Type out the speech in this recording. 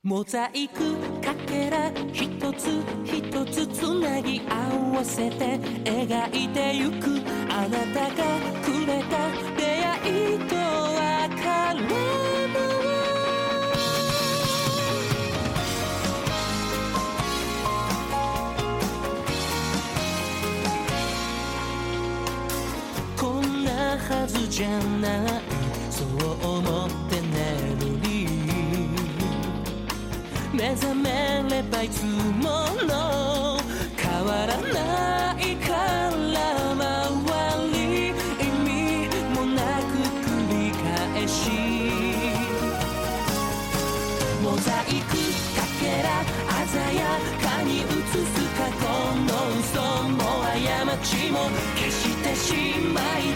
モザイクかけら一つ一つつなぎ合わせて描いてゆくあなたがくれた出会いと別れもこんなはずじゃないそう思って眠り目覚めればいつもの変わらないから周り意味もなく繰り返しモザイクかけら鮮やかに映す過去の嘘も過ちも消してしまい